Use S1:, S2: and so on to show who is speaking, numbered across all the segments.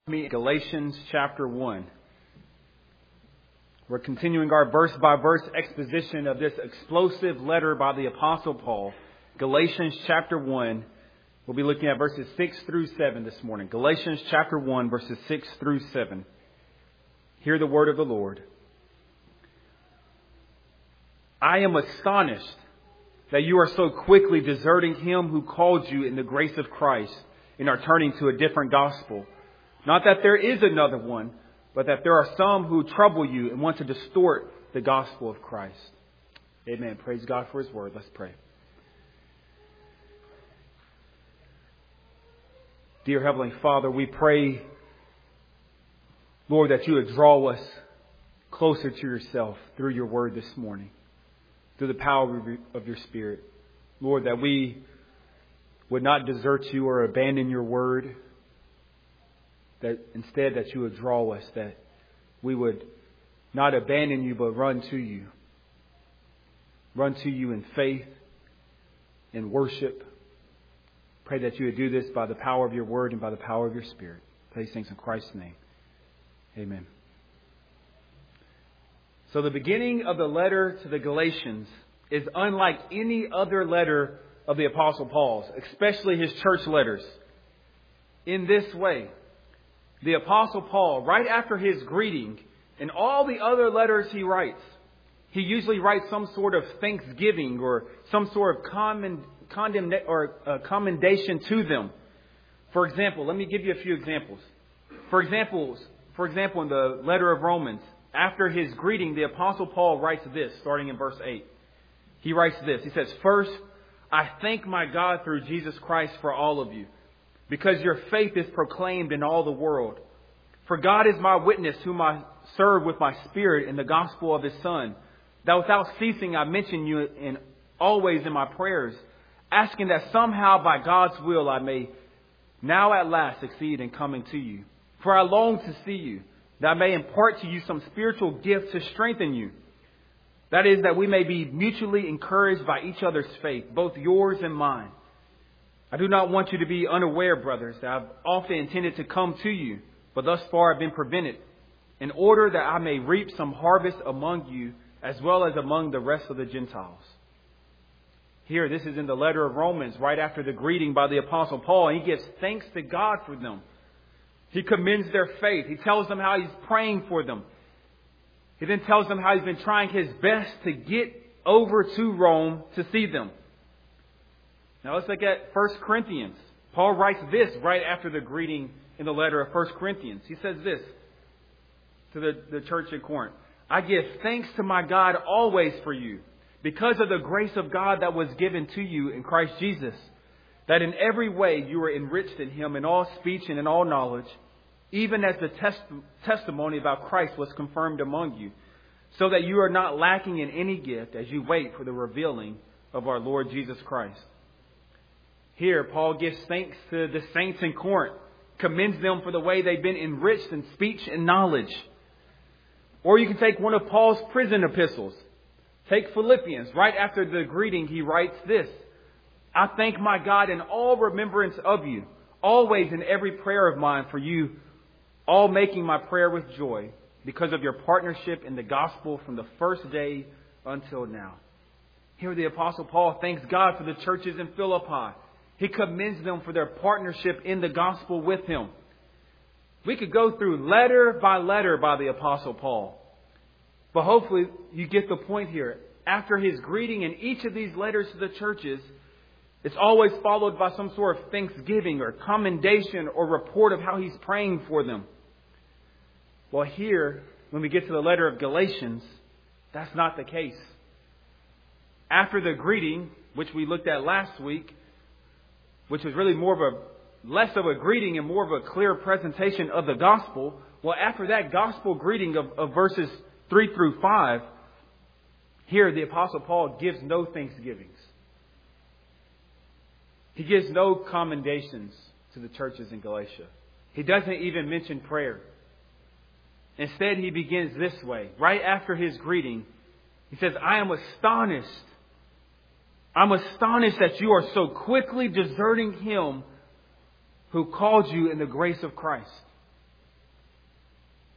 S1: Me, Galatians chapter 1. We're continuing our verse-by-verse exposition of this explosive letter by the Apostle Paul. Galatians chapter 1. We'll be looking at verses 6 through 7 this morning. Galatians chapter 1, verses 6 through 7. Hear the word of the Lord. I am astonished that you are so quickly deserting him who called you in the grace of Christ and are turning to a different gospel. Not that there is another one, but that there are some who trouble you and want to distort the gospel of Christ. Amen. Praise God for His word. Let's pray. Dear Heavenly Father, we pray, Lord, that you would draw us closer to yourself through your word this morning, through the power of your Spirit. Lord, that we would not desert you or abandon your word, that instead that you would draw us, that we would not abandon you but run to you. Run to you in faith, in worship. Pray that you would do this by the power of your word and by the power of your Spirit. Pray these things in Christ's name. Amen. So the beginning of the letter to the Galatians is unlike any other letter of the Apostle Paul's, especially his church letters. In this way, the Apostle Paul, right after his greeting, in all the other letters he writes, he usually writes some sort of thanksgiving or some sort of commendation to them. For example, let me give you a few examples. For example, in the letter of Romans, after his greeting, the Apostle Paul writes this, starting in verse 8. He writes this. He says, "First, I thank my God through Jesus Christ for all of you, because your faith is proclaimed in all the world. For God is my witness, whom I serve with my spirit in the gospel of His Son, that without ceasing I mention you always in my prayers, asking that somehow by God's will I may now at last succeed in coming to you. For I long to see you, that I may impart to you some spiritual gift to strengthen you. That is, that we may be mutually encouraged by each other's faith, both yours and mine. I do not want you to be unaware, brothers, that I've often intended to come to you, but thus far I've been prevented, in order that I may reap some harvest among you, as well as among the rest of the Gentiles." Here, this is in the letter of Romans, right after the greeting by the Apostle Paul. And he gives thanks to God for them. He commends their faith. He tells them how he's praying for them. He then tells them how he's been trying his best to get over to Rome to see them. Now let's look at 1 Corinthians. Paul writes this right after the greeting in the letter of 1 Corinthians. He says this to the church at Corinth. "I give thanks to my God always for you, because of the grace of God that was given to you in Christ Jesus, that in every way you were enriched in Him in all speech and in all knowledge, even as the testimony about Christ was confirmed among you, so that you are not lacking in any gift as you wait for the revealing of our Lord Jesus Christ." Here, Paul gives thanks to the saints in Corinth, commends them for the way they've been enriched in speech and knowledge. Or you can take one of Paul's prison epistles. Take Philippians. Right after the greeting, he writes this: "I thank my God in all remembrance of you, always in every prayer of mine for you, all making my prayer with joy, because of your partnership in the gospel from the first day until now." Here the Apostle Paul thanks God for the churches in Philippi. He commends them for their partnership in the gospel with him. We could go through letter by the Apostle Paul. But hopefully you get the point here. After his greeting in each of these letters to the churches, it's always followed by some sort of thanksgiving or commendation or report of how he's praying for them. Well, here, when we get to the letter of Galatians, that's not the case. After the greeting, which we looked at last week, which was really less of a greeting and more of a clear presentation of the gospel. Well, after that gospel greeting of verses 3 through 5, here the Apostle Paul gives no thanksgivings. He gives no commendations to the churches in Galatia. He doesn't even mention prayer. Instead, he begins this way. Right after his greeting, he says, "I am astonished. I'm astonished that you are so quickly deserting Him who called you in the grace of Christ."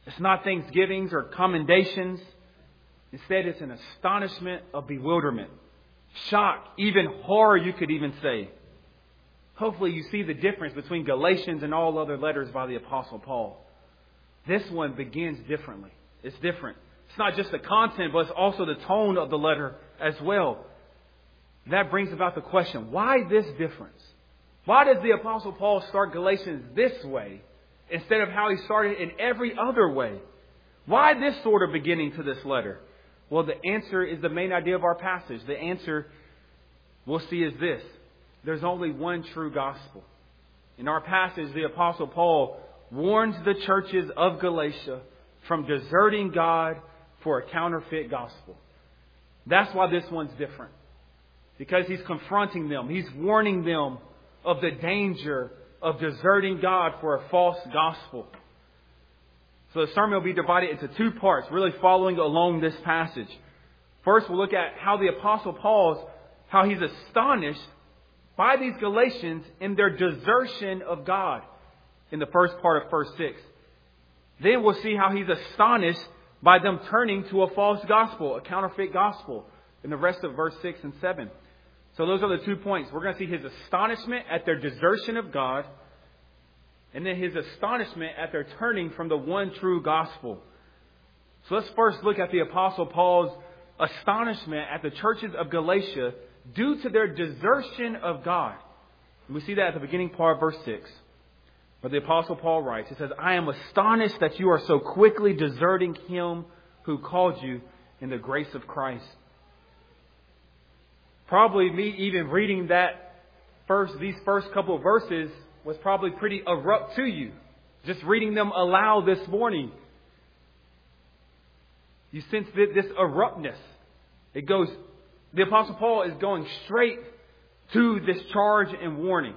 S1: It's not thanksgivings or commendations. Instead, it's an astonishment of bewilderment, shock, even horror, you could even say. Hopefully you see the difference between Galatians and all other letters by the Apostle Paul. This one begins differently. It's different. It's not just the content, but it's also the tone of the letter as well. That brings about the question, why this difference? Why does the Apostle Paul start Galatians this way instead of how he started in every other way? Why this sort of beginning to this letter? Well, the answer is the main idea of our passage. The answer we'll see is this. There's only one true gospel. In our passage, the Apostle Paul warns the churches of Galatia from deserting God for a counterfeit gospel. That's why this one's different. Because he's confronting them. He's warning them of the danger of deserting God for a false gospel. So the sermon will be divided into two parts, really following along this passage. First, we'll look at how the Apostle Paul's, how he's astonished by these Galatians in their desertion of God in the first part of verse 6. Then we'll see how he's astonished by them turning to a false gospel, a counterfeit gospel, in the rest of verse 6 and 7. So those are the 2 points. We're going to see his astonishment at their desertion of God, and then his astonishment at their turning from the one true gospel. So let's first look at the Apostle Paul's astonishment at the churches of Galatia due to their desertion of God. And we see that at the beginning part of verse 6. Where the Apostle Paul writes, he says, I am astonished that you are so quickly deserting him who called you in the grace of Christ. Probably me even reading these first couple of verses was probably pretty abrupt to you. Just reading them aloud this morning. You sense this abruptness. The Apostle Paul is going straight to this charge and warning.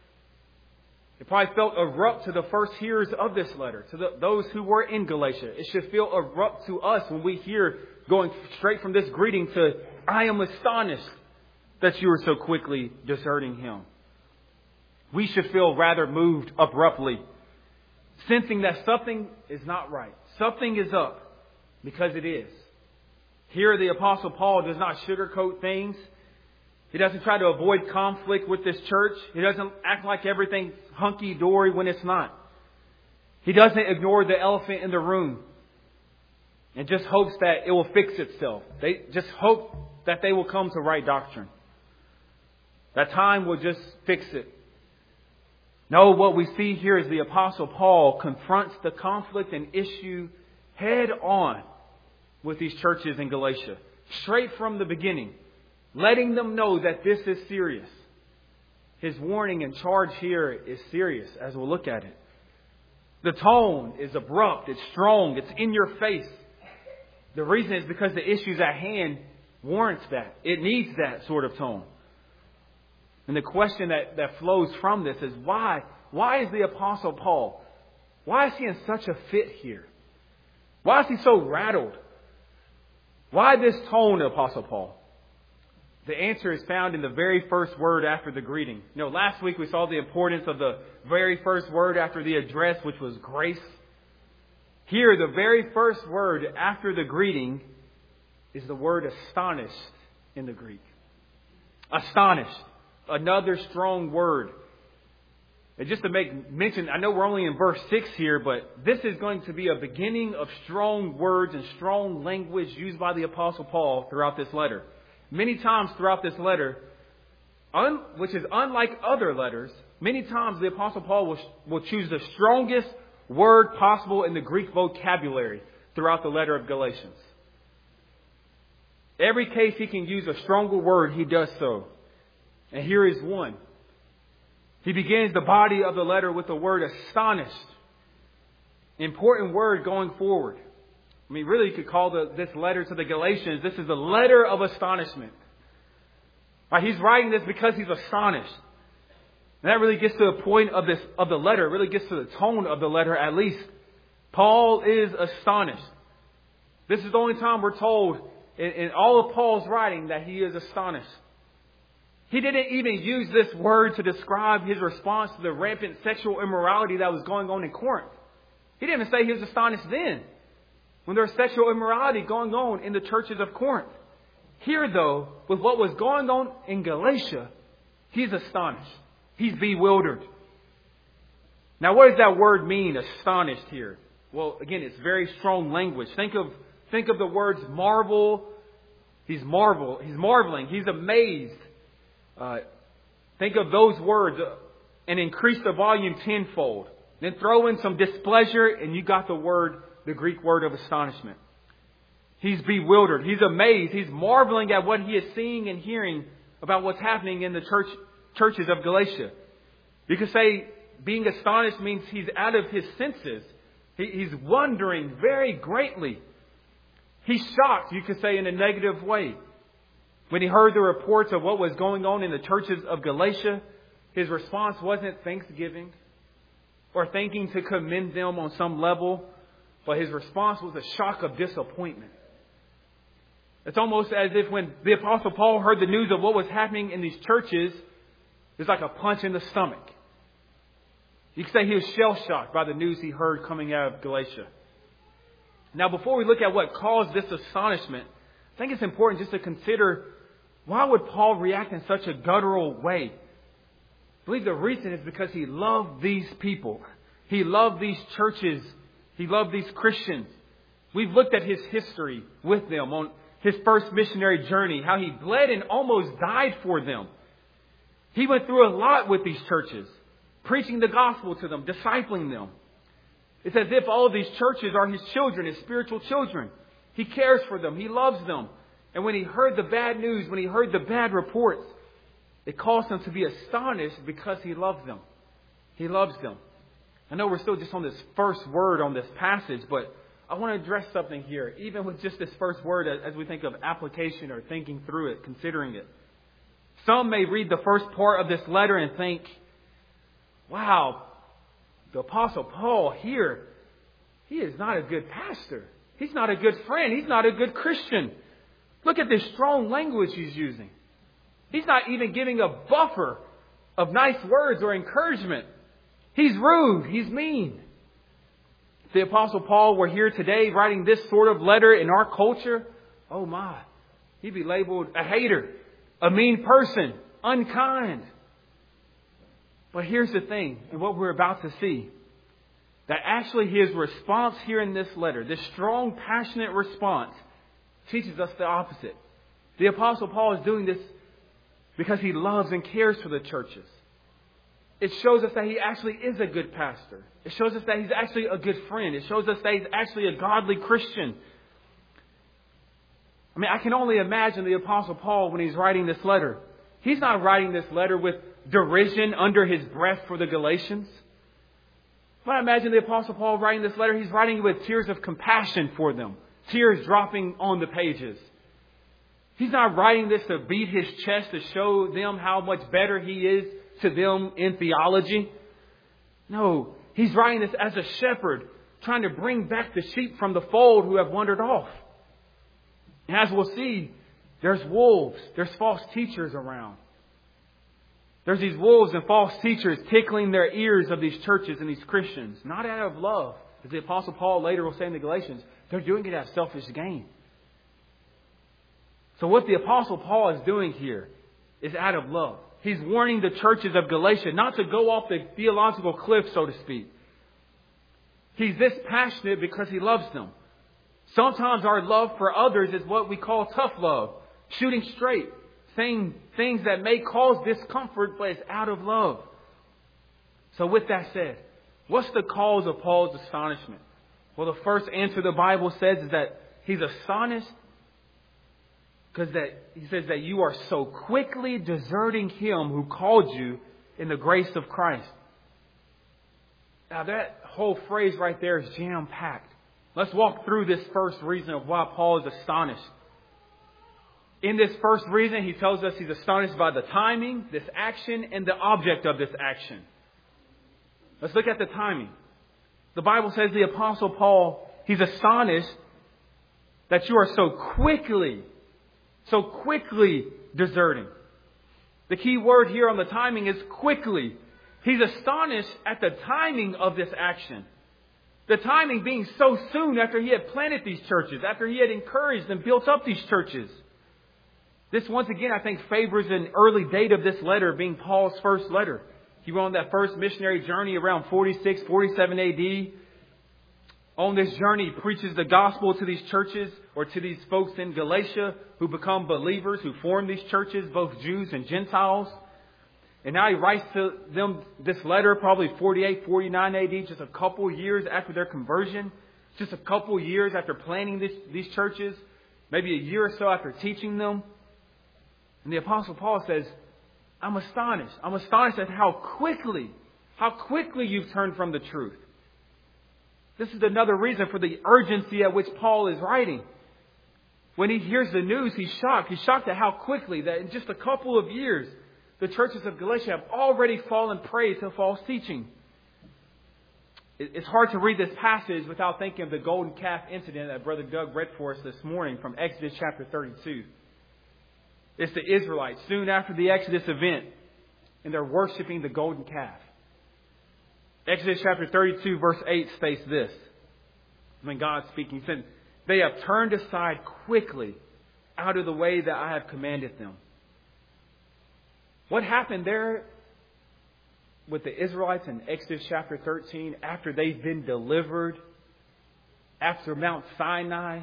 S1: It probably felt abrupt to the first hearers of this letter, to those who were in Galatia. It should feel abrupt to us when we hear going straight from this greeting to, I am astonished that you are so quickly deserting him. We should feel rather moved abruptly, sensing that something is not right. Something is up, because it is. Here the Apostle Paul does not sugarcoat things. He doesn't try to avoid conflict with this church. He doesn't act like everything's hunky-dory when it's not. He doesn't ignore the elephant in the room and just hopes that it will fix itself. They just hope that they will come to right doctrine. That time will just fix it. No, what we see here is the Apostle Paul confronts the conflict and issue head on with these churches in Galatia. Straight from the beginning. Letting them know that this is serious. His warning and charge here is serious as we'll look at it. The tone is abrupt. It's strong. It's in your face. The reason is because the issues at hand warrants that. It needs that sort of tone. And the question that flows from this is why? Why is the Apostle Paul, why is he in such a fit here? Why is he so rattled? Why this tone, Apostle Paul? The answer is found in the very first word after the greeting. Last week we saw the importance of the very first word after the address, which was grace. Here, the very first word after the greeting is the word astonished in the Greek. Astonished. Another strong word. And just to make mention, I know we're only in verse 6 here, but this is going to be a beginning of strong words and strong language used by the Apostle Paul throughout this letter. Many times throughout this letter, which is unlike other letters, many times the Apostle Paul will choose the strongest word possible in the Greek vocabulary throughout the letter of Galatians. Every case he can use a stronger word, he does so. And here is one. He begins the body of the letter with the word astonished. Important word going forward. Really you could call this letter to the Galatians, this is a letter of astonishment. He's writing this because he's astonished. And that really gets to the point of the letter. It really gets to the tone of the letter at least. Paul is astonished. This is the only time we're told in all of Paul's writing that he is astonished. He didn't even use this word to describe his response to the rampant sexual immorality that was going on in Corinth. He didn't even say he was astonished then, when there was sexual immorality going on in the churches of Corinth. Here, though, with what was going on in Galatia, he's astonished. He's bewildered. Now, what does that word mean, astonished here? Well, again, it's very strong language. Think of the words marvel. He's marveling. He's amazed. Think of those words and increase the volume tenfold. Then throw in some displeasure and you got the Greek word of astonishment. He's bewildered. He's amazed. He's marveling at what he is seeing and hearing about what's happening in the churches of Galatia. You could say being astonished means he's out of his senses. He's wondering very greatly. He's shocked, you could say, in a negative way. When he heard the reports of what was going on in the churches of Galatia, his response wasn't thanksgiving or thinking to commend them on some level, but his response was a shock of disappointment. It's almost as if when the Apostle Paul heard the news of what was happening in these churches, it's like a punch in the stomach. You could say he was shell-shocked by the news he heard coming out of Galatia. Now, before we look at what caused this astonishment, I think it's important just to consider, why would Paul react in such a guttural way? I believe the reason is because he loved these people. He loved these churches. He loved these Christians. We've looked at his history with them on his first missionary journey, how he bled and almost died for them. He went through a lot with these churches, preaching the gospel to them, discipling them. It's as if all of these churches are his children, his spiritual children. He cares for them. He loves them. And when he heard the bad news, when he heard the bad reports, it caused him to be astonished because he loved them. He loves them. I know we're still just on this first word on this passage, but I want to address something here, even with just this first word as we think of application or thinking through it, considering it. Some may read the first part of this letter and think, wow, the Apostle Paul here, he is not a good pastor. He's not a good friend. He's not a good Christian. Look at this strong language he's using. He's not even giving a buffer of nice words or encouragement. He's rude. He's mean. If the Apostle Paul were here today writing this sort of letter in our culture, oh my, he'd be labeled a hater, a mean person, unkind. But here's the thing, and what we're about to see, that actually his response here in this letter, this strong, passionate response, teaches us the opposite. The Apostle Paul is doing this because he loves and cares for the churches. It shows us that he actually is a good pastor. It shows us that he's actually a good friend. It shows us that he's actually a godly Christian. I mean, I can only imagine the Apostle Paul when he's writing this letter. He's not writing this letter with derision under his breath for the Galatians. When I imagine the Apostle Paul writing this letter, he's writing it with tears of compassion for them. Tears dropping on the pages. He's not writing this to beat his chest to show them how much better he is to them in theology. No, he's writing this as a shepherd trying to bring back the sheep from the fold who have wandered off. And as we'll see, there's wolves, there's false teachers around. There's these wolves and false teachers tickling their ears of these churches and these Christians, not out of love. As the Apostle Paul later will say in the Galatians, they're doing it out of selfish gain. So what the Apostle Paul is doing here is out of love. He's warning the churches of Galatia not to go off the theological cliff, so to speak. He's this passionate because he loves them. Sometimes our love for others is what we call tough love. Shooting straight. Saying things that may cause discomfort, but it's out of love. So with that said, what's the cause of Paul's astonishment? Well, the first answer the Bible says is that he's astonished because he says that you are so quickly deserting him who called you in the grace of Christ. Now that whole phrase right there is jam-packed. Let's walk through this first reason of why Paul is astonished. In this first reason, he tells us he's astonished by the timing, this action, and the object of this action. Let's look at the timing. The Bible says the Apostle Paul, he's astonished that you are so quickly deserting. The key word here on the timing is quickly. He's astonished at the timing of this action. The timing being so soon after he had planted these churches, after he had encouraged and built up these churches. This once again, I think, favors an early date of this letter being Paul's first letter. He went on that first missionary journey around 46, 47 AD. On this journey, he preaches the gospel to these churches or to these folks in Galatia who become believers, who form these churches, both Jews and Gentiles. And now he writes to them this letter probably 48, 49 AD, just a couple years after their conversion, just a couple years after planting these churches, maybe a year or so after teaching them. And the Apostle Paul says, I'm astonished. I'm astonished at how quickly you've turned from the truth. This is another reason for the urgency at which Paul is writing. When he hears the news, he's shocked. He's shocked at how quickly that in just a couple of years, the churches of Galatia have already fallen prey to false teaching. It's hard to read this passage without thinking of the golden calf incident that Brother Doug read for us this morning from Exodus chapter 32. It's the Israelites soon after the Exodus event, and they're worshiping the golden calf. Exodus chapter 32 verse 8 states this. When God's speaking, he said, they have turned aside quickly out of the way that I have commanded them. What happened there with the Israelites in Exodus chapter 13 after they've been delivered, after Mount Sinai?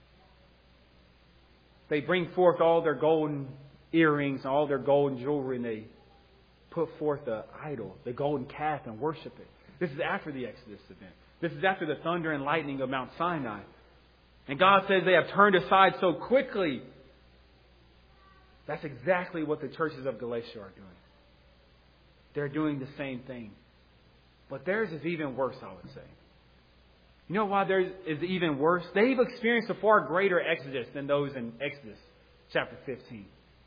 S1: They bring forth all their golden earrings and all their golden jewelry, and they put forth the idol, the golden calf, and worship it. This is after the Exodus event. This is after the thunder and lightning of Mount Sinai. And God says they have turned aside so quickly. That's exactly what the churches of Galatia are doing. They're doing the same thing. But theirs is even worse, I would say. You know why theirs is even worse? They've experienced a far greater exodus than those in Exodus chapter 15.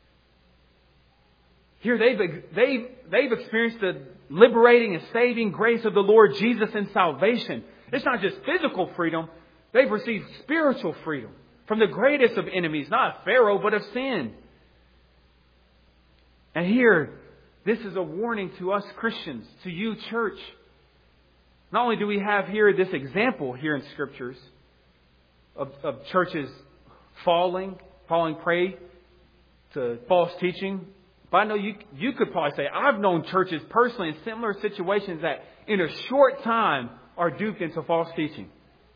S1: Here they've experienced the liberating and saving grace of the Lord Jesus in salvation. It's not just physical freedom. They've received spiritual freedom from the greatest of enemies, not of Pharaoh, but of sin. And here, this is a warning to us Christians, to you, church. Not only do we have here this example here in Scriptures of churches falling prey to false teaching, but I know you could probably say, I've known churches personally in similar situations that in a short time are duped into false teaching.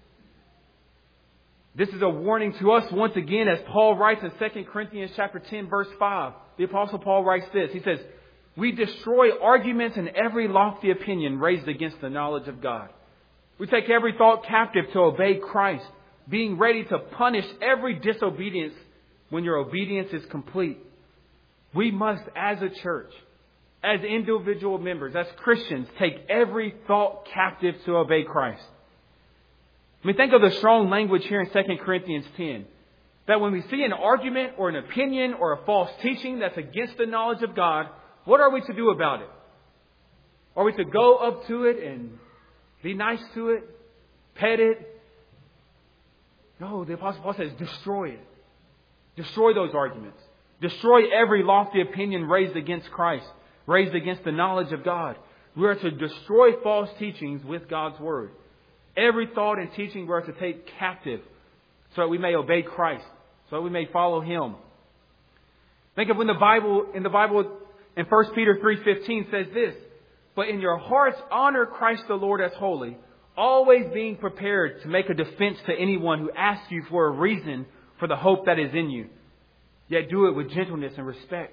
S1: This is a warning to us once again, as Paul writes in 2 Corinthians chapter 10, verse 5. The Apostle Paul writes this. He says, we destroy arguments and every lofty opinion raised against the knowledge of God. We take every thought captive to obey Christ, being ready to punish every disobedience when your obedience is complete. We must, as a church, as individual members, as Christians, take every thought captive to obey Christ. I mean, think of the strong language here in 2 Corinthians 10. That when we see an argument or an opinion or a false teaching that's against the knowledge of God, what are we to do about it? Are we to go up to it and be nice to it? Pet it? No, the Apostle Paul says destroy it. Destroy those arguments. Destroy every lofty opinion raised against Christ, raised against the knowledge of God. We are to destroy false teachings with God's Word. Every thought and teaching we are to take captive so that we may obey Christ, so that we may follow Him. Think of when the Bible in 1 Peter 3:15 says this, but in your hearts honor Christ the Lord as holy, always being prepared to make a defense to anyone who asks you for a reason for the hope that is in you. Yet do it with gentleness and respect.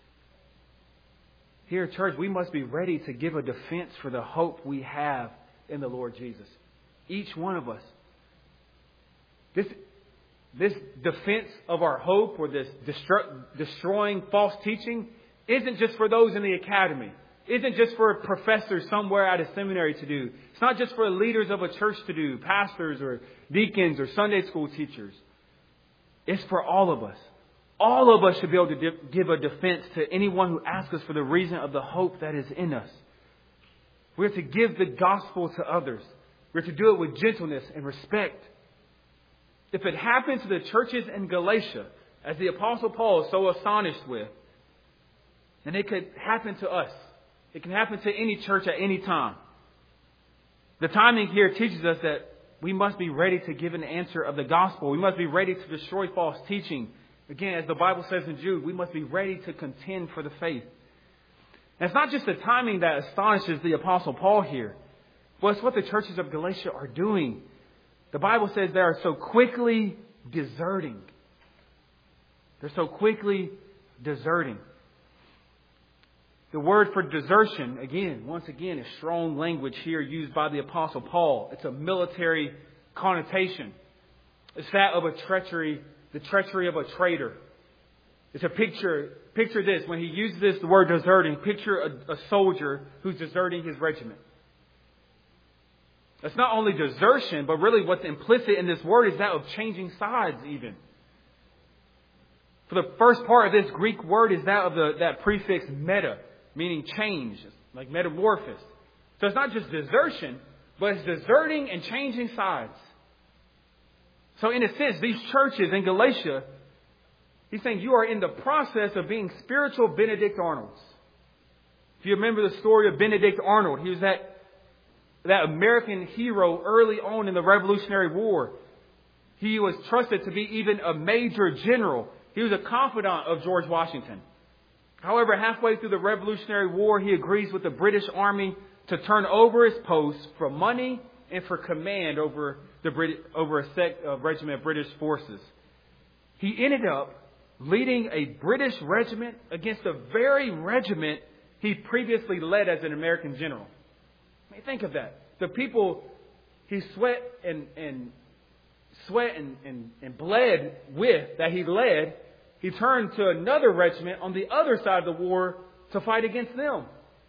S1: Here at church, we must be ready to give a defense for the hope we have in the Lord Jesus. Each one of us. This defense of our hope or this destroying false teaching isn't just for those in the academy. Isn't just for professors somewhere at a seminary to do. It's not just for leaders of a church to do, pastors or deacons or Sunday school teachers. It's for all of us. All of us should be able to give a defense to anyone who asks us for the reason of the hope that is in us. We're to give the gospel to others. We're to do it with gentleness and respect. If it happened to the churches in Galatia, as the Apostle Paul is so astonished with, then it could happen to us. It can happen to any church at any time. The timing here teaches us that we must be ready to give an answer of the gospel. We must be ready to destroy false teaching. Again, as the Bible says in Jude, we must be ready to contend for the faith. And it's not just the timing that astonishes the Apostle Paul here, but it's what the churches of Galatia are doing. The Bible says they are so quickly deserting. They're so quickly deserting. The word for desertion, once again, is strong language here used by the Apostle Paul. It's a military connotation. It's that of a treachery, the treachery of a traitor. It's a picture this. When he uses the word deserting, picture a soldier who's deserting his regiment. It's not only desertion, but really what's implicit in this word is that of changing sides even. For the first part of this Greek word is that of that prefix meta, meaning change, like metamorphosis. So it's not just desertion, but it's deserting and changing sides. So in a sense, these churches in Galatia, he's saying you are in the process of being spiritual Benedict Arnolds. If you remember the story of Benedict Arnold, he was that American hero early on in the Revolutionary War. He was trusted to be even a major general. He was a confidant of George Washington. However, halfway through the Revolutionary War, he agrees with the British Army to turn over his post for money and for command over a sect of regiment of British forces. He ended up leading a British regiment against the very regiment he previously led as an American general. I mean, think of that. The people he sweat and bled with that he led, he turned to another regiment on the other side of the war to fight against them.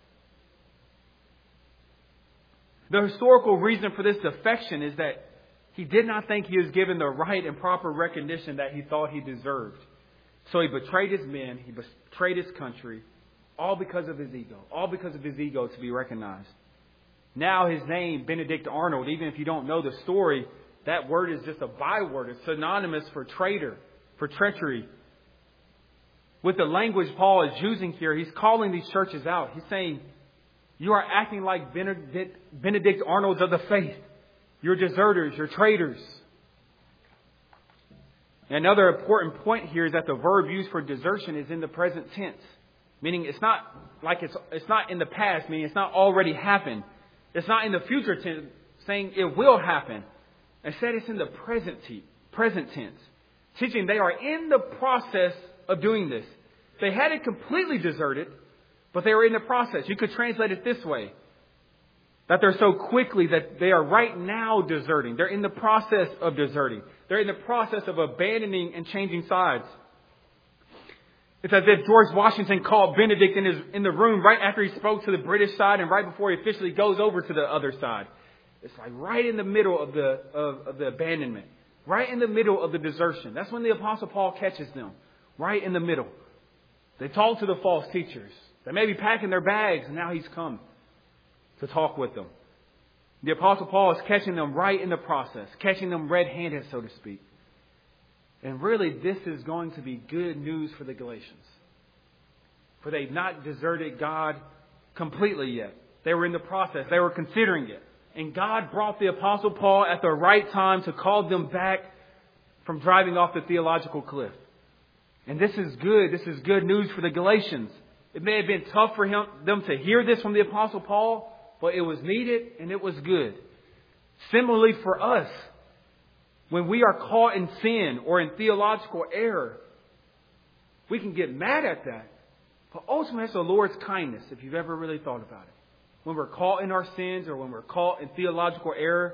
S1: The historical reason for this defection is that he did not think he was given the right and proper recognition that he thought he deserved. So he betrayed his men, he betrayed his country, all because of his ego. All because of his ego to be recognized. Now his name, Benedict Arnold, even if you don't know the story, that word is just a byword. It's synonymous for traitor, for treachery. With the language Paul is using here, he's calling these churches out. He's saying, you are acting like Benedict Arnolds of the faith. You're deserters, you're traitors. Another important point here is that the verb used for desertion is in the present tense. Meaning it's not in the past, meaning it's not already happened. It's not in the future tense, saying it will happen. Instead, it's in the present tense. Teaching they are in the process of doing this. They hadn't completely deserted, but they were in the process. You could translate it this way. That they're so quickly that they are right now deserting. They're in the process of deserting. They're in the process of abandoning and changing sides. It's as if George Washington called Benedict in the room right after he spoke to the British side and right before he officially goes over to the other side. It's like right in the middle of the abandonment. Right in the middle of the desertion. That's when the Apostle Paul catches them. Right in the middle. They talk to the false teachers. They may be packing their bags and now he's come to talk with them. The Apostle Paul is catching them right in the process. Catching them red-handed, so to speak. And really, this is going to be good news for the Galatians. For they've not deserted God completely yet. They were in the process. They were considering it. And God brought the Apostle Paul at the right time to call them back from driving off the theological cliff. And this is good. This is good news for the Galatians. It may have been tough for them to hear this from the Apostle Paul, but it was needed and it was good. Similarly for us, when we are caught in sin or in theological error, we can get mad at that. But ultimately, it's the Lord's kindness, if you've ever really thought about it. When we're caught in our sins or when we're caught in theological error,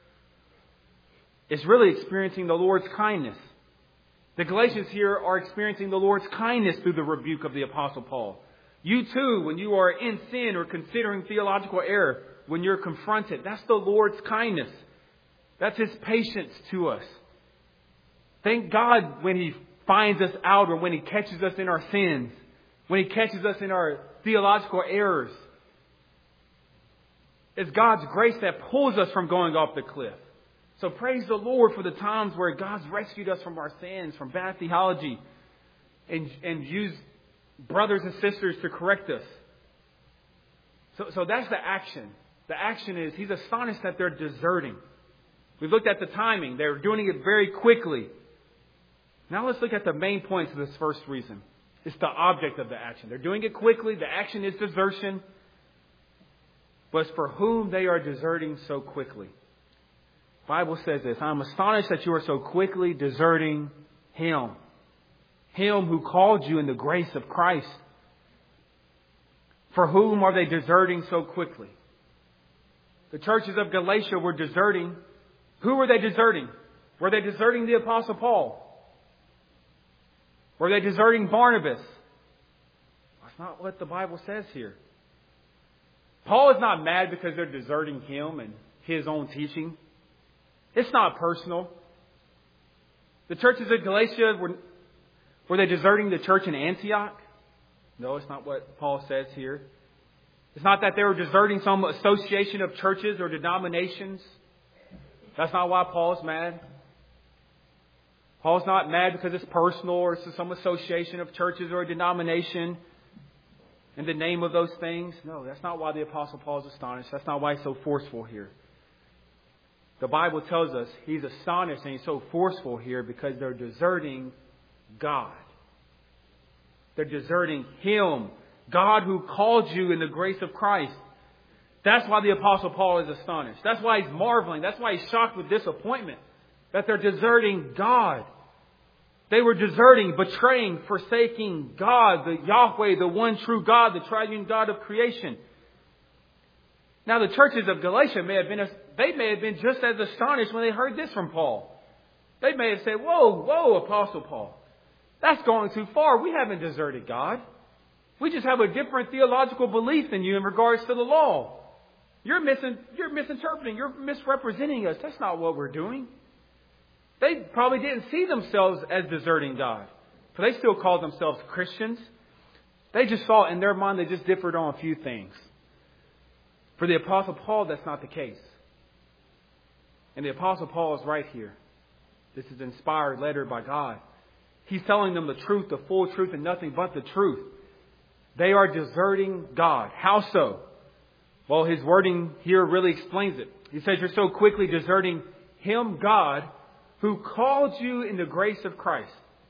S1: it's really experiencing the Lord's kindness. The Galatians here are experiencing the Lord's kindness through the rebuke of the Apostle Paul. You too, when you are in sin or considering theological error, when you're confronted, that's the Lord's kindness. That's His patience to us. Thank God when He finds us out or when He catches us in our sins, when He catches us in our theological errors. It's God's grace that pulls us from going off the cliff. So praise the Lord for the times where God's rescued us from our sins, from bad theology, and used brothers and sisters to correct us. So that's the action. The action is, he's astonished that they're deserting. We've looked at the timing. They're doing it very quickly. Now let's look at the main points of this first reason. It's the object of the action. They're doing it quickly. The action is desertion. But it's for whom they are deserting so quickly. The Bible says this, I'm astonished that you are so quickly deserting Him. Him who called you in the grace of Christ. For whom are they deserting so quickly? The churches of Galatia were deserting. Who were they deserting? Were they deserting the Apostle Paul? Were they deserting Barnabas? That's not what the Bible says here. Paul is not mad because they're deserting him and his own teaching. It's not personal. The churches of Galatia, were they deserting the church in Antioch? No, it's not what Paul says here. It's not that they were deserting some association of churches or denominations. That's not why Paul's mad. Paul's not mad because it's personal or it's some association of churches or a denomination in the name of those things. No, that's not why the Apostle Paul is astonished. That's not why he's so forceful here. The Bible tells us he's astonished and he's so forceful here because they're deserting God. They're deserting Him. God who called you in the grace of Christ. That's why the Apostle Paul is astonished. That's why he's marveling. That's why he's shocked with disappointment. That they're deserting God. They were deserting, betraying, forsaking God, the Yahweh, the one true God, the triune God of creation. Now the churches of Galatia may have been just as astonished when they heard this from Paul. They may have said, whoa, Apostle Paul. That's going too far. We haven't deserted God. We just have a different theological belief than you in regards to the law. You're misinterpreting. You're misrepresenting us. That's not what we're doing. They probably didn't see themselves as deserting God. But they still called themselves Christians. They just saw in their mind they just differed on a few things. For the Apostle Paul, that's not the case. And the Apostle Paul is right here. This is an inspired letter by God. He's telling them the truth, the full truth, and nothing but the truth. They are deserting God. How so? Well, his wording here really explains it. He says you're so quickly deserting Him, God, who called you in the grace of Christ.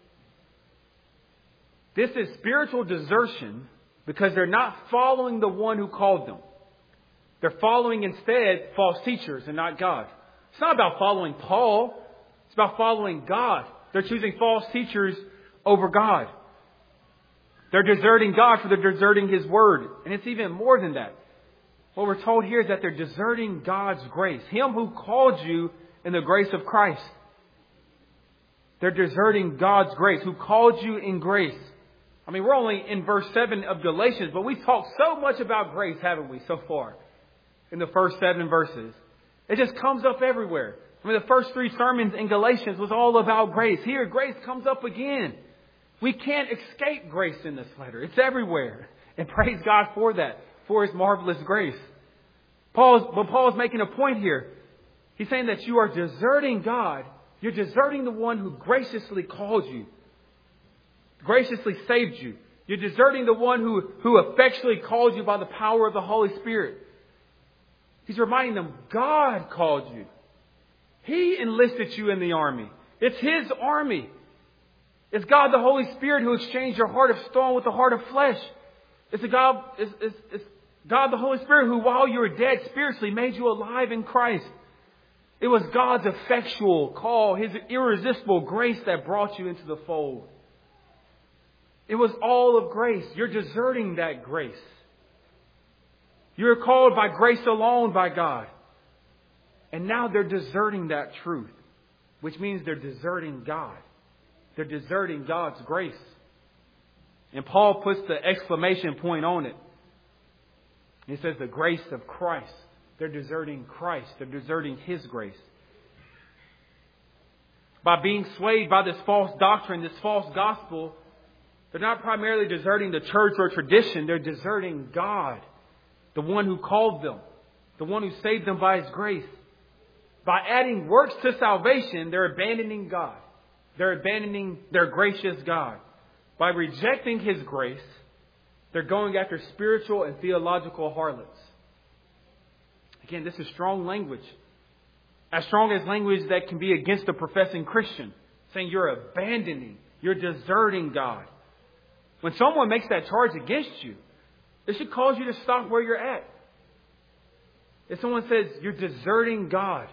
S1: This is spiritual desertion because they're not following the one who called them. They're following instead false teachers and not God. It's not about following Paul. It's about following God. They're choosing false teachers over God. They're deserting God for they're deserting His Word. And it's even more than that. What we're told here is that they're deserting God's grace. Him who called you in the grace of Christ. They're deserting God's grace, who called you in grace. I mean, we're only in verse 7 of Galatians, but we talked so much about grace, haven't we, so far? In the first 7 verses. It just comes up everywhere. I mean, the first 3 sermons in Galatians was all about grace. Here, grace comes up again. We can't escape grace in this letter. It's everywhere. And praise God for that, for His marvelous grace. Paul's making a point here. He's saying that you are deserting God. You're deserting the one who graciously called you, graciously saved you. You're deserting the one who effectually called you by the power of the Holy Spirit. He's reminding them, God called you. He enlisted you in the army. It's His army. It's God the Holy Spirit who exchanged your heart of stone with the heart of flesh. It's God the Holy Spirit who, while you were dead spiritually, made you alive in Christ. It was God's effectual call, His irresistible grace that brought you into the fold. It was all of grace. You're deserting that grace. You're called by grace alone by God. And now they're deserting that truth, which means they're deserting God. They're deserting God's grace. And Paul puts the exclamation point on it. He says the grace of Christ. They're deserting Christ. They're deserting His grace. By being swayed by this false doctrine, this false gospel, they're not primarily deserting the church or tradition. They're deserting God, the one who called them, the one who saved them by His grace. By adding works to salvation, they're abandoning God. They're abandoning their gracious God. By rejecting His grace, they're going after spiritual and theological harlots. Again, this is strong language. As strong as language that can be against a professing Christian. Saying you're abandoning, you're deserting God. When someone makes that charge against you, it should cause you to stop where you're at. If someone says you're deserting God,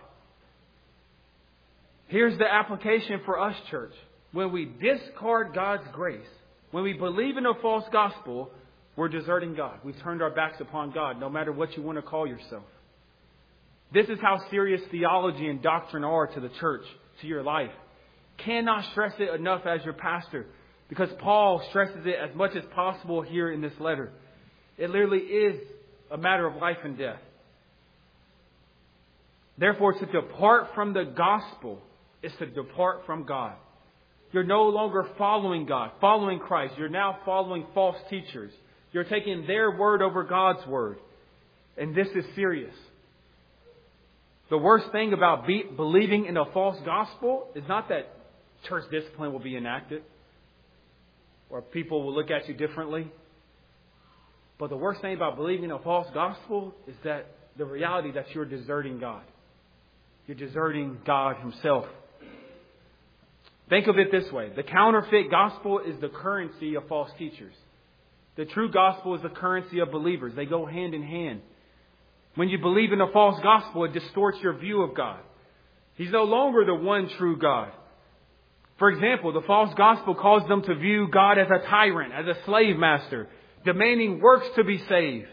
S1: here's the application for us, church. When we discard God's grace, when we believe in a false gospel, we're deserting God. We've turned our backs upon God, no matter what you want to call yourself. This is how serious theology and doctrine are to the church, to your life. Cannot stress it enough as your pastor, because Paul stresses it as much as possible here in this letter. It literally is a matter of life and death. Therefore, to depart from the gospel is to depart from God. You're no longer following God, following Christ. You're now following false teachers. You're taking their word over God's word. And this is serious. The worst thing about believing in a false gospel is not that church discipline will be enacted or people will look at you differently. But the worst thing about believing in a false gospel is that the reality that you're deserting God. You're deserting God Himself. Think of it this way. The counterfeit gospel is the currency of false teachers. The true gospel is the currency of believers. They go hand in hand. When you believe in a false gospel, it distorts your view of God. He's no longer the one true God. For example, the false gospel caused them to view God as a tyrant, as a slave master, demanding works to be saved.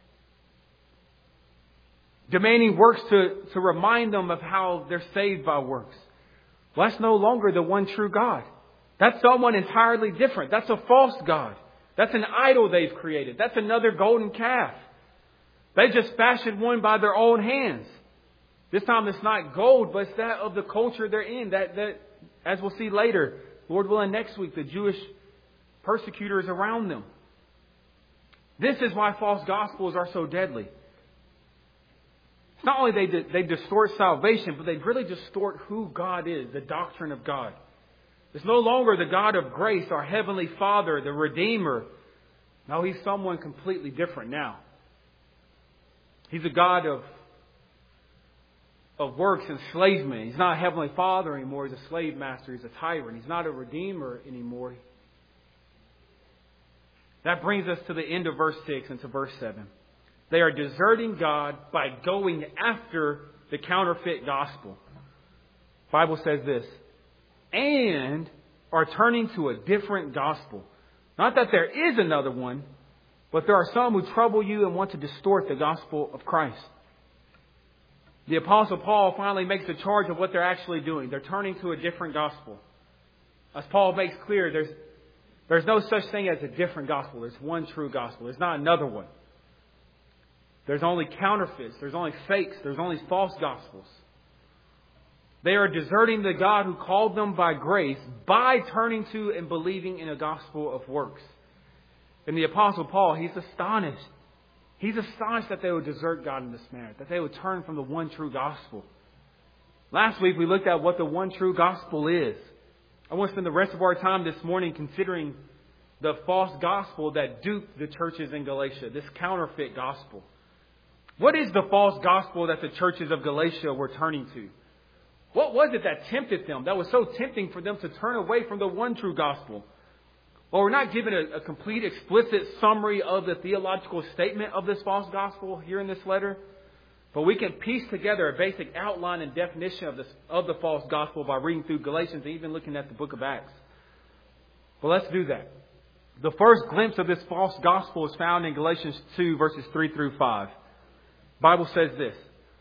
S1: Demanding works to remind them of how they're saved by works. Well, that's no longer the one true God. That's someone entirely different. That's a false God. That's an idol they've created. That's another golden calf. They just fashioned one by their own hands. This time it's not gold, but it's that of the culture they're in. That as we'll see later, Lord willing, next week, the Jewish persecutors around them. This is why false gospels are so deadly. It's not only they distort salvation, but they really distort who God is, the doctrine of God. It's no longer the God of grace, our Heavenly Father, the Redeemer. No, He's someone completely different now. He's a God of works, enslavement. He's not a Heavenly Father anymore. He's a slave master. He's a tyrant. He's not a Redeemer anymore. That brings us to the end of verse 6 and to verse 7. They are deserting God by going after the counterfeit gospel. The Bible says this, and are turning to a different gospel. Not that there is another one, but there are some who trouble you and want to distort the gospel of Christ. The Apostle Paul finally makes a charge of what they're actually doing. They're turning to a different gospel. As Paul makes clear, there's no such thing as a different gospel. There's one true gospel. There's not another one. There's only counterfeits. There's only fakes. There's only false gospels. They are deserting the God who called them by grace by turning to and believing in a gospel of works. And the Apostle Paul, he's astonished. He's astonished that they would desert God in this manner, that they would turn from the one true gospel. Last week we looked at what the one true gospel is. I want to spend the rest of our time this morning considering the false gospel that duped the churches in Galatia, this counterfeit gospel. What is the false gospel that the churches of Galatia were turning to? What was it that tempted them, that was so tempting for them to turn away from the one true gospel? Well, we're not given a complete, explicit summary of the theological statement of this false gospel here in this letter. But we can piece together a basic outline and definition of the false gospel by reading through Galatians and even looking at the book of Acts. Well, let's do that. The first glimpse of this false gospel is found in Galatians 2, verses 3 through 5. The Bible says this.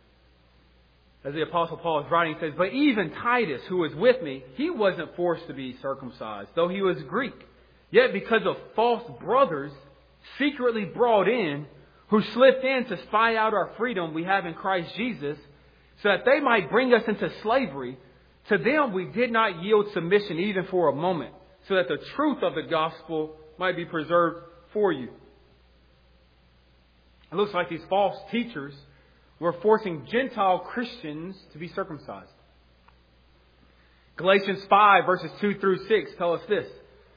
S1: As the Apostle Paul is writing, he says, "But even Titus, who was with me, he wasn't forced to be circumcised, though he was Greek. Yet because of false brothers secretly brought in, who slipped in to spy out our freedom we have in Christ Jesus, so that they might bring us into slavery, to them we did not yield submission even for a moment, so that the truth of the gospel might be preserved for you." It looks like these false teachers were forcing Gentile Christians to be circumcised. Galatians 5 verses 2 through 6 tell us this.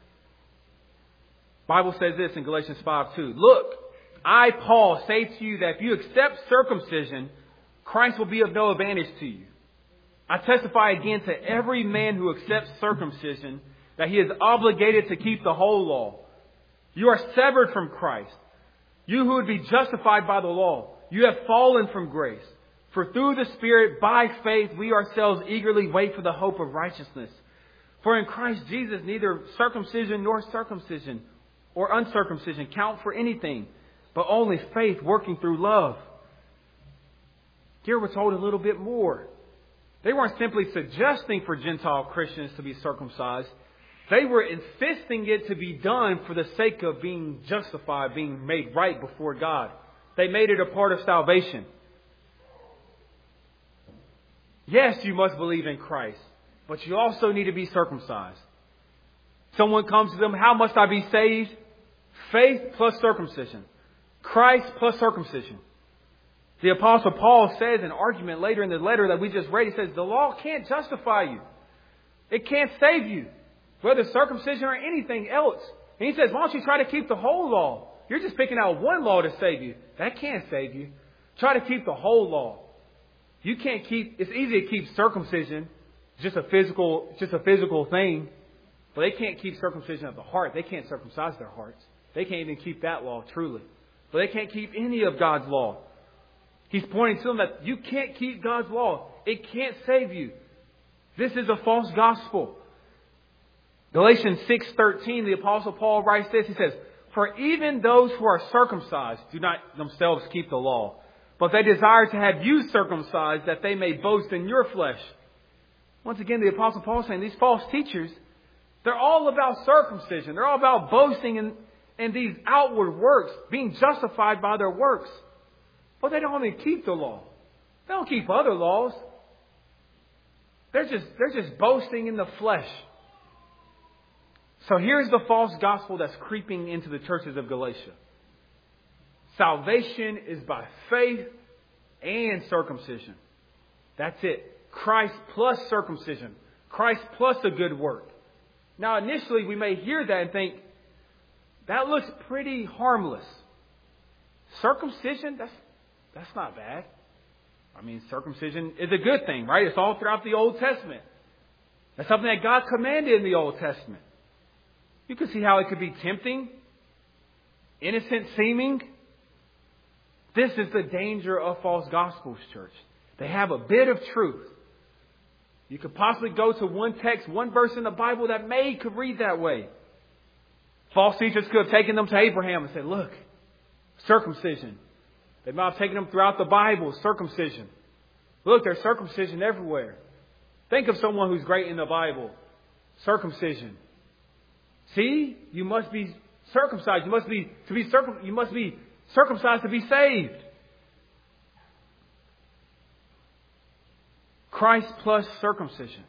S1: The Bible says this in Galatians 5:2. "Look, I, Paul, say to you that if you accept circumcision, Christ will be of no advantage to you. I testify again to every man who accepts circumcision that he is obligated to keep the whole law. You are severed from Christ. You who would be justified by the law, you have fallen from grace. For through the Spirit, by faith, we ourselves eagerly wait for the hope of righteousness. For in Christ Jesus, neither circumcision nor circumcision or uncircumcision count for anything, but only faith working through love. Here we're told a little bit more. They weren't simply suggesting for Gentile Christians to be circumcised. They were insisting it to be done for the sake of being justified, being made right before God. They made it a part of salvation. Yes, you must believe in Christ, but you also need to be circumcised. Someone comes to them, how must I be saved? Faith plus circumcision. Christ plus circumcision. The Apostle Paul says in argument later in the letter that we just read, he says, the law can't justify you. It can't save you, whether circumcision or anything else. And he says, why don't you try to keep the whole law? You're just picking out one law to save you. That can't save you. Try to keep the whole law. You can't keep, it's easy to keep circumcision, just a physical thing. But they can't keep circumcision of the heart. They can't circumcise their hearts. They can't even keep that law truly. But they can't keep any of God's law. He's pointing to them that you can't keep God's law. It can't save you. This is a false gospel. Galatians 6:13, the Apostle Paul writes this. He says, for even those who are circumcised do not themselves keep the law, but they desire to have you circumcised that they may boast in your flesh. Once again, the Apostle Paul is saying these false teachers, they're all about circumcision. They're all about boasting in these outward works, being justified by their works. But they don't even keep the law. They don't keep other laws. They're just boasting in the flesh. So here's the false gospel that's creeping into the churches of Galatia. Salvation is by faith and circumcision. That's it. Christ plus circumcision. Christ plus a good work. Now initially we may hear that and think, that looks pretty harmless. Circumcision, that's not bad. I mean, circumcision is a good thing, right? It's all throughout the Old Testament. That's something that God commanded in the Old Testament. You can see how it could be tempting, innocent seeming. This is the danger of false gospels, church. They have a bit of truth. You could possibly go to one text, one verse in the Bible that could read that way. False teachers could have taken them to Abraham and said, look, circumcision. They might have taken them throughout the Bible, circumcision. Look, there's circumcision everywhere. Think of someone who's great in the Bible. Circumcision. See, you must be circumcised. You must be circumcised to be saved. Christ plus circumcision.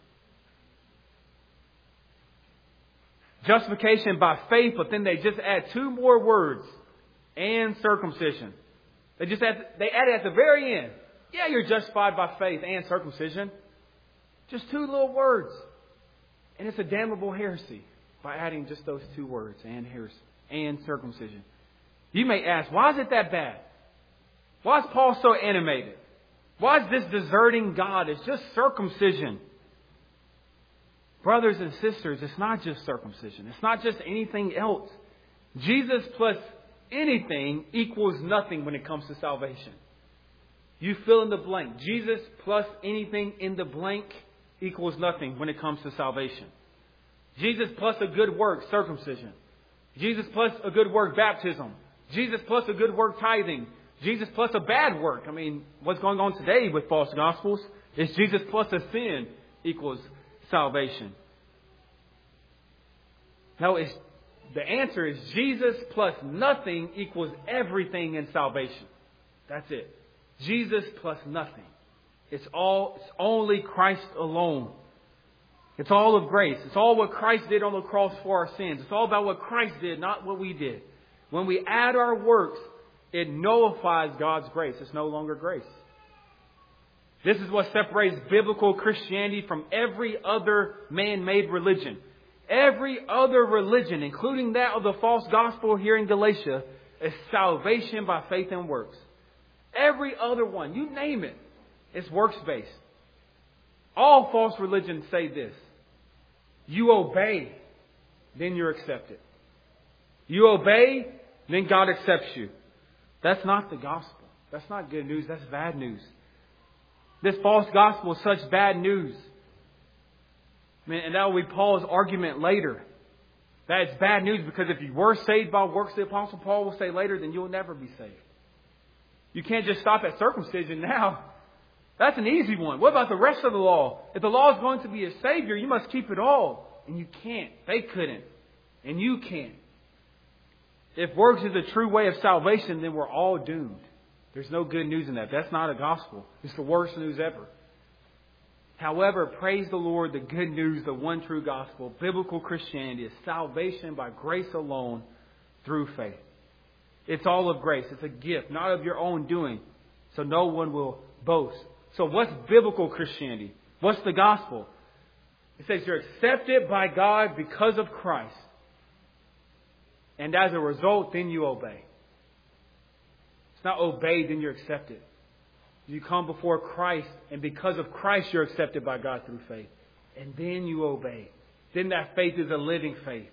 S1: Justification by faith, but then they just add two more words. And circumcision. They add it at the very end. Yeah, you're justified by faith and circumcision. Just two little words. And it's a damnable heresy by adding just those two words, and heresy, and circumcision. You may ask, why is it that bad? Why is Paul so animated? Why is this deserting God? It's just circumcision. Brothers and sisters, it's not just circumcision. It's not just anything else. Jesus plus anything equals nothing when it comes to salvation. You fill in the blank. Jesus plus anything in the blank equals nothing when it comes to salvation. Jesus plus a good work, circumcision. Jesus plus a good work, baptism. Jesus plus a good work, tithing. Jesus plus a bad work. I mean, what's going on today with false gospels is Jesus plus a sin equals salvation. No, the answer is Jesus plus nothing equals everything in salvation. That's it. Jesus plus nothing. It's only Christ alone. It's all of grace. It's all what Christ did on the cross for our sins. It's all about what Christ did, not what we did. When we add our works, it nullifies God's grace. It's no longer grace. This is what separates biblical Christianity from every other man-made religion. Every other religion, including that of the false gospel here in Galatia, is salvation by faith and works. Every other one, you name it. It's works-based. All false religions say this. You obey, then you're accepted. You obey, then God accepts you. That's not the gospel. That's not good news. That's bad news. This false gospel is such bad news. And that will be Paul's argument later. That it's bad news because if you were saved by works, the Apostle Paul will say later, then you'll never be saved. You can't just stop at circumcision now. That's an easy one. What about the rest of the law? If the law is going to be a savior, you must keep it all. And you can't. They couldn't. And you can't. If works is a true way of salvation, then we're all doomed. There's no good news in that. That's not a gospel. It's the worst news ever. However, praise the Lord, the good news, the one true gospel, biblical Christianity is salvation by grace alone through faith. It's all of grace. It's a gift, not of your own doing. So no one will boast. So what's biblical Christianity? What's the gospel? It says you're accepted by God because of Christ. And as a result, then you obey. It's not obey, then you're accepted. You come before Christ, and because of Christ, you're accepted by God through faith. And then you obey. Then that faith is a living faith.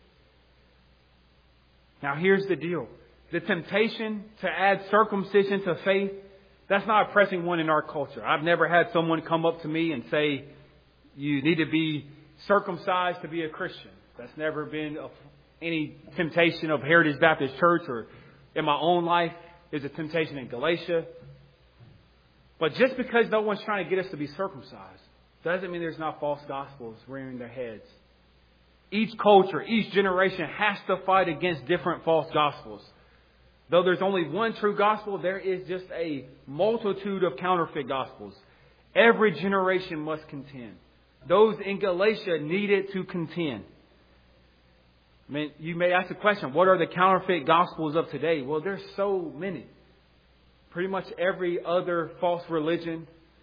S1: Now here's the deal. The temptation to add circumcision to faith, that's not a pressing one in our culture. I've never had someone come up to me and say, you need to be circumcised to be a Christian. That's never been any temptation of Heritage Baptist Church or in my own life. There's a temptation in Galatia. But just because no one's trying to get us to be circumcised doesn't mean there's not false gospels rearing their heads. Each culture, each generation has to fight against different false gospels. Though there's only one true gospel, there is just a multitude of counterfeit gospels. Every generation must contend. Those in Galatia needed to contend. I mean, you may ask the question, what are the counterfeit gospels of today? Well, there's so many. Pretty much every other false religion.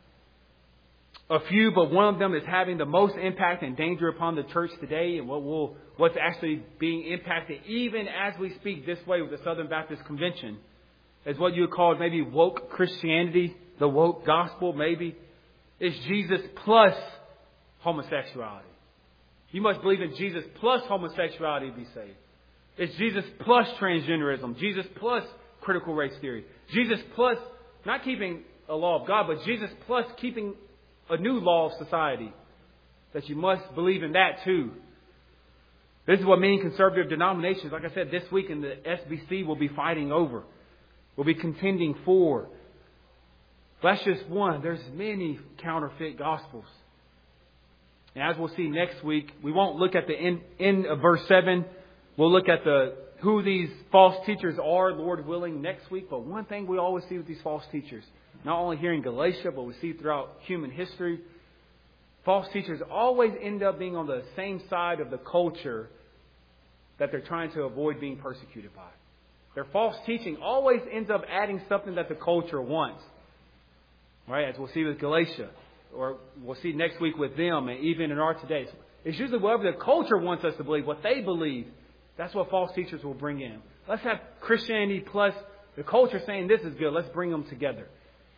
S1: A few, but one of them is having the most impact and danger upon the church today, and what's actually being impacted even as we speak this way with the Southern Baptist Convention is what you would call maybe woke Christianity, the woke gospel maybe. It's Jesus plus homosexuality. You must believe in Jesus plus homosexuality to be saved. It's Jesus plus transgenderism, Jesus plus critical race theory, Jesus plus not keeping a law of God, but Jesus plus keeping a new law of society. That you must believe in that too. This is what many conservative denominations, like I said, this week in the SBC will be fighting over. Will be contending for. That's just one. There's many counterfeit gospels. And as we'll see next week, we won't look at the end of verse 7. We'll look at who these false teachers are, Lord willing, next week. But one thing we always see with these false teachers, not only here in Galatia, but we see throughout human history, false teachers always end up being on the same side of the culture that they're trying to avoid being persecuted by. Their false teaching always ends up adding something that the culture wants. Right? As we'll see with Galatia, or we'll see next week with them, and even in our today. It's usually whatever the culture wants us to believe, what they believe. That's what false teachers will bring in. Let's have Christianity plus the culture saying this is good. Let's bring them together.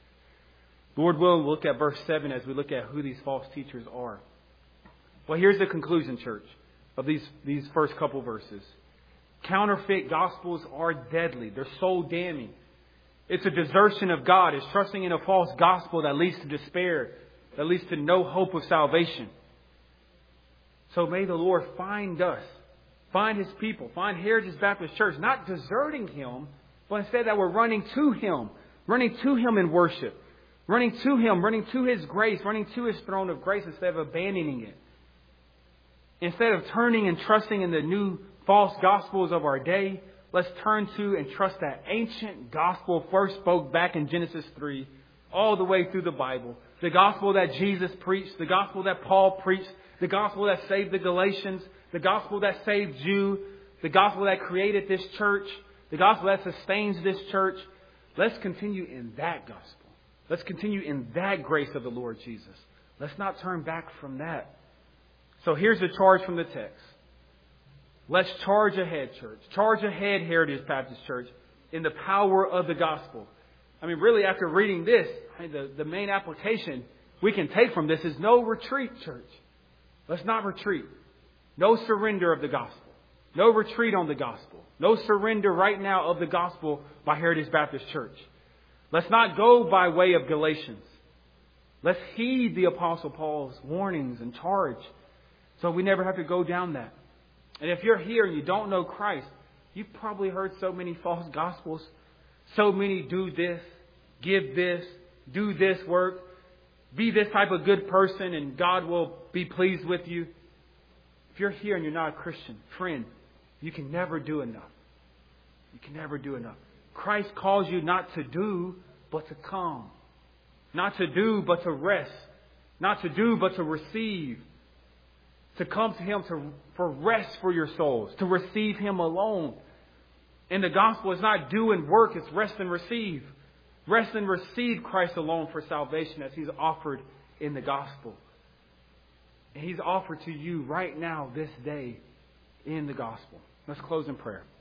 S1: Lord willing, we'll look at verse 7 as we look at who these false teachers are. Well, here's the conclusion, church, of these first couple verses. Counterfeit gospels are deadly. They're so damning. It's a desertion of God. It's trusting in a false gospel that leads to despair, that leads to no hope of salvation. So may the Lord find us, find His people, find Heritage Baptist Church, not deserting Him, but instead that we're running to Him in worship. Running to Him, running to His grace, running to His throne of grace instead of abandoning it. Instead of turning and trusting in the new false gospels of our day, let's turn to and trust that ancient gospel first spoke back in Genesis 3, all the way through the Bible. The gospel that Jesus preached, the gospel that Paul preached, the gospel that saved the Galatians, the gospel that saved you, the gospel that created this church, the gospel that sustains this church. Let's continue in that gospel. Let's continue in that grace of the Lord Jesus. Let's not turn back from that. So here's the charge from the text. Let's charge ahead, church. Charge ahead, Heritage Baptist Church, in the power of the gospel. Really, after reading this, the main application we can take from this is no retreat, church. Let's not retreat. No surrender of the gospel. No retreat on the gospel. No surrender right now of the gospel by Heritage Baptist Church. Let's not go by way of Galatians. Let's heed the Apostle Paul's warnings and charge so we never have to go down that. And if you're here and you don't know Christ, you've probably heard so many false gospels. So many do this, give this, do this work, be this type of good person and God will be pleased with you. If you're here and you're not a Christian, friend, you can never do enough. You can never do enough. Christ calls you not to do, but to come. Not to do, but to rest. Not to do, but to receive. To come to Him for rest for your souls. To receive Him alone. And the gospel is not do and work, it's rest and receive. Rest and receive Christ alone for salvation as He's offered in the gospel. And He's offered to you right now, this day, in the gospel. Let's close in prayer.